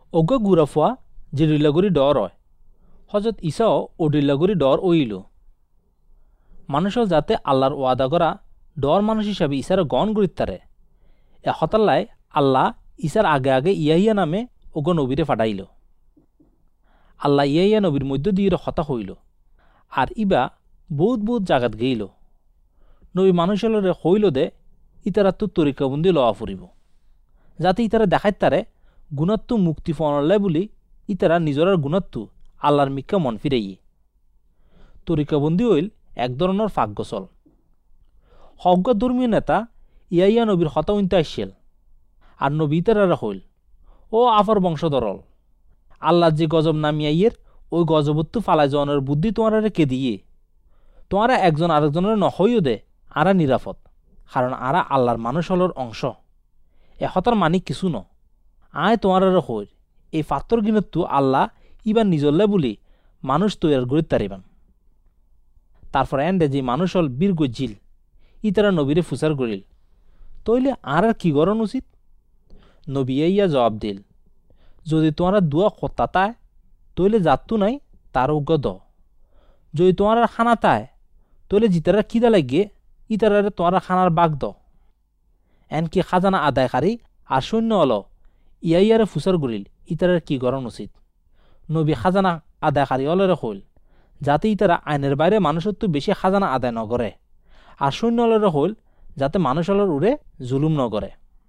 অজ্ঞ গুড়াফুয়া যে ডিল্লাগুড়ি ডর হয় হজরত ইসাও ও ডিল্লাগুড়ি ডর ওইল মানুষের যাতে আল্লাহর ওয়াদা করা ডর মানুষ হিসাবে ইসার গণ গুরিতারে এ হতাল্লায় আল্লাহ ইসার আগে আগে ইয়াহিয়া নামে অজ্ঞ নবীরে ফাটাইল। আল্লাহ ইয়াহিয়া নবীর মধ্য দিয়ে হতা হইল আর ইবা বহুত বহুত জাগাত গেইল। নবী মানুষের হইল দে ইতারা তো তরিকাবন্দি লওয়া ফুরিব যাতে ইতারা দেখাইত তারে গুণাত্ম মুক্তি ফনলে বলি ইতারা নিজের গুণাত্ম আল্লাহর মিক্কা মন ফিরাইয়ে। তরিকাবন্দি হইল এক ধরনের ফাঁকগচল। হজ্ঞ ধর্মীয় নেতা ইয়াইয়া নবীর হতা উনতে আসছিল আর নবী ইতারা হইল ও আফার বংশধরল আল্লাহ যে গজব নামিয়াইয়ের ওই গজবত্তু ফালাই জনের বুদ্ধি তোমারে কে দিয়ে তোমারা একজন আরেকজনের নহইও দে আরা নিরাপদ কারণ আরা আল্লাহর মানুষ হলর অংশ। এ হতার মানিক কিছু ন আয় তোমার হইর এই ফাত্তর গিনত্তু আল্লাহ ইবার নিজল্লে বলি মানুষ তৈয়ার গড়ি তারিবান। তারপর এন্ডে যে মানুষ হল বীর গজ্জিল ইতারা নবীরে ফুসার গড়িল তইলে আর কি গরণ উচিত? নবী ইয়া জবাব দিল যদি তোমারা দুয়া খত্তা তায় তইলে যাত্তু নাই তার অজ্ঞ দ যদি তোমার খানা তায় তইলে জিতারা কিদা লাগিয়ে ইতারারে তোমার খানার বাঘ দ। এনকি খাজানা আদায়কারী আর সৈন্য হল ইয়াইয়ারে ফুসার গড়িল ইতারার কি গরণ উচিত? নবী খাজানা আদায়কারী অলরে হইল যাতে ইতারা আইনের বাইরে মানুষের তো বেশি খাজানা আদায় নগরে আর সৈন্য অলরে হইল যাতে মানুষ অলর উড়ে জুলুম নগরে।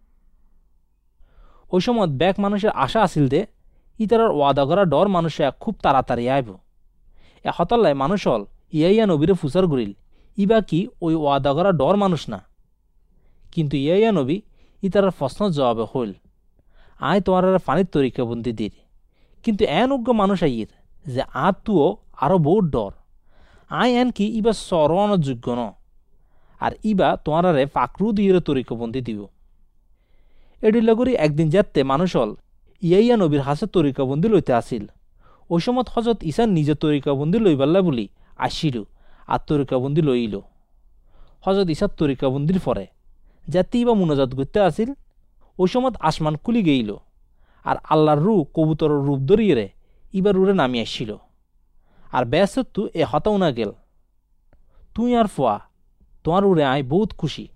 ওই সময় ব্যাক মানুষের আশা আসিল দে ইতারার ওয়াদা করা ডর মানুষে খুব তাড়াতাড়ি আইব। এ হতাল্লায় মানুষ হল ইয়াইয়া নবীরে ফুসার গড়িল ইবা কি ওই ওয়াদা করা ডর মানুষ না? কিন্তু ইয়াইয়া নবী ইতারার প্রশ্ন জবাবে হইল আয় তোমার ফানির তরিকাবন্দি দির কিন্তু এন অজ্ঞ মানুষ আইয়ের যে তুও আরও বহুত ডর আয় এন কি ইবা সরণের যোগ্য ন আর ইবা তোমারে ফাকরু দিয়ে তরিকাবন্দি দিব। এডিল্লা করি একদিন যাতে মানুষ হল ইয়াইয়া নবীর হাসে তরিকাবন্দি লইতে আসিল। ওই সময় হজরত ইসার নিজের তরিকাবন্দি লইবাল্লা বলি আসিল আর তরিকাবন্দি লইল। হজরত ইসার তরিকাবন্দির পরে যাতে ইবা মুনাজাত করতে আসিল ওই সময় আসমান খুলি গেইল আর আল্লাহর রু কবুতর রূপ ধরিয়ে ইবার রুরে নামি আসছিল আর ব্যস্তু এ হতাও না গেল তুই আর ফোয়া তোমার উড়ে আয় বহুত খুশি।